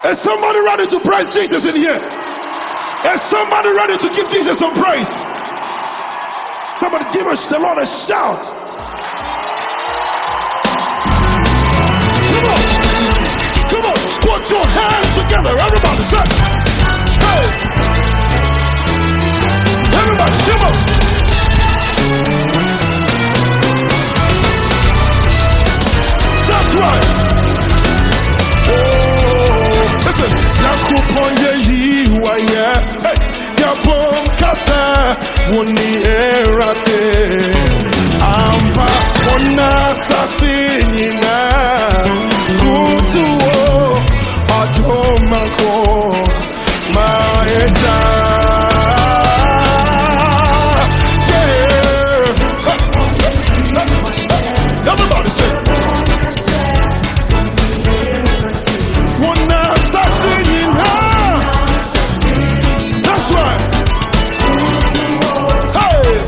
Is somebody ready to praise Jesus in here? Is somebody ready to give Jesus some praise? Somebody give the Lord a shout. Come on. Come on. Put your hands together. Everybody say, hey. Everybody, come on. That's right. Listen, Yakupon ye waya, Yapon Kasa, Wuni Erate, Amba, Ona Sasinina, Kutuo, Atomako, Maecha. Everybody say, that's right. Hey.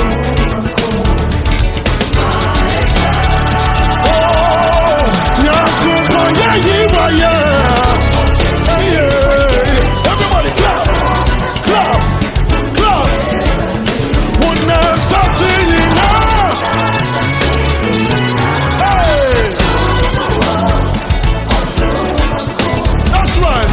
Oh, yeah. Everybody clap, clap, clap. One assassin. Hey. That's right.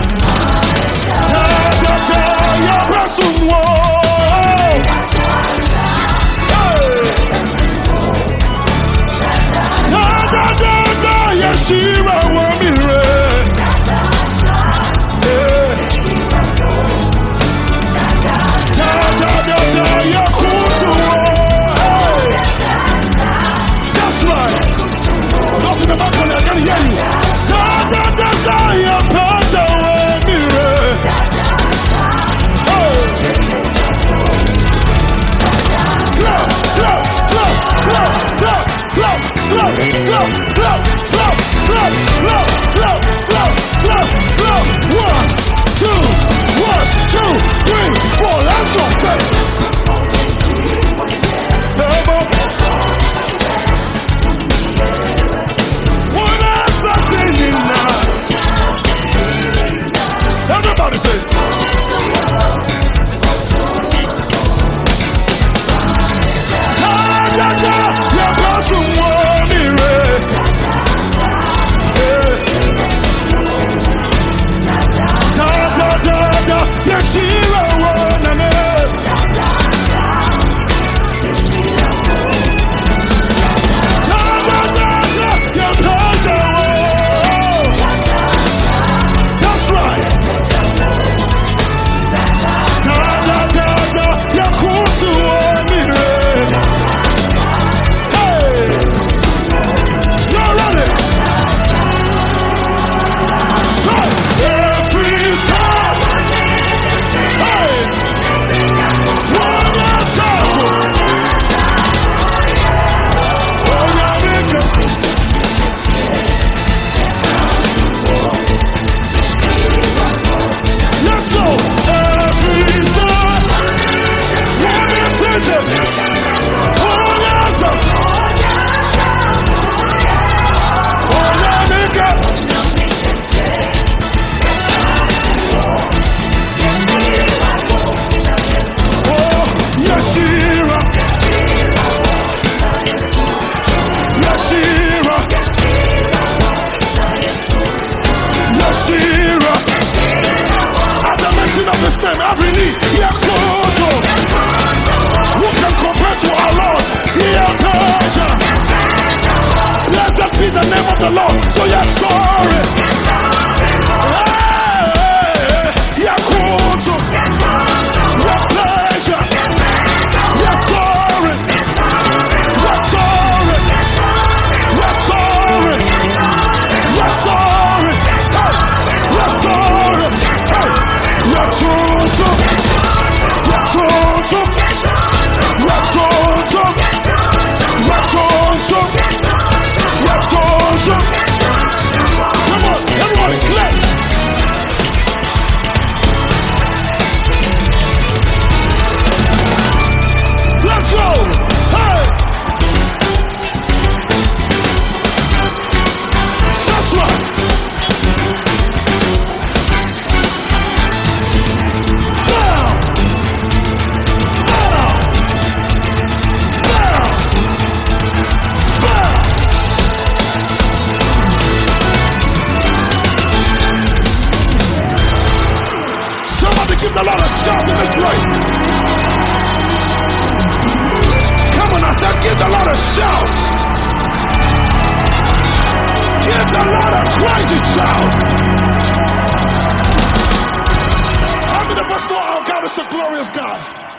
The Lord, so you're sorry. Hey, you're cool to your pleasure. You're sorry. You're sorry. You're sorry. You're sorry. You're sorry. You're true to. You're true to. You're true to. You're true to. You're true to. Come on. the Lord a shout in this place. Come on, I said, give the Lord a shout. Give the Lord a crazy shout. How many of us know our God is a glorious God?